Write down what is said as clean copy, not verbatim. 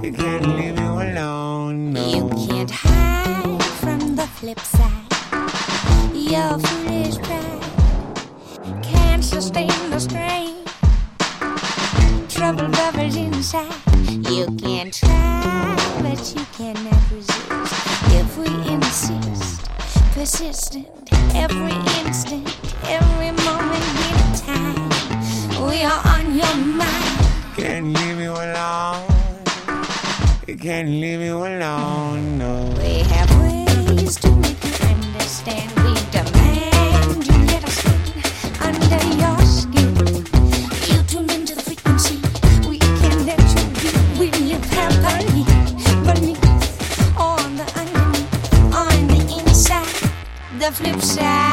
You can't leave you alone, no. You can't hide from the flip side. Your foolish pride can't sustain the strain. Trouble bubbles inside. You can try, but you cannot resist. If we insist, persistent, every instant, every moment, any time, we are on your mind. Can't leave you alone. You can't leave you alone, no. We have ways to make you understand. We demand you let us in under your skin. You tune into the frequency. We can't let you be. We live happily beneath, on the underneath, on the inside, the flip side.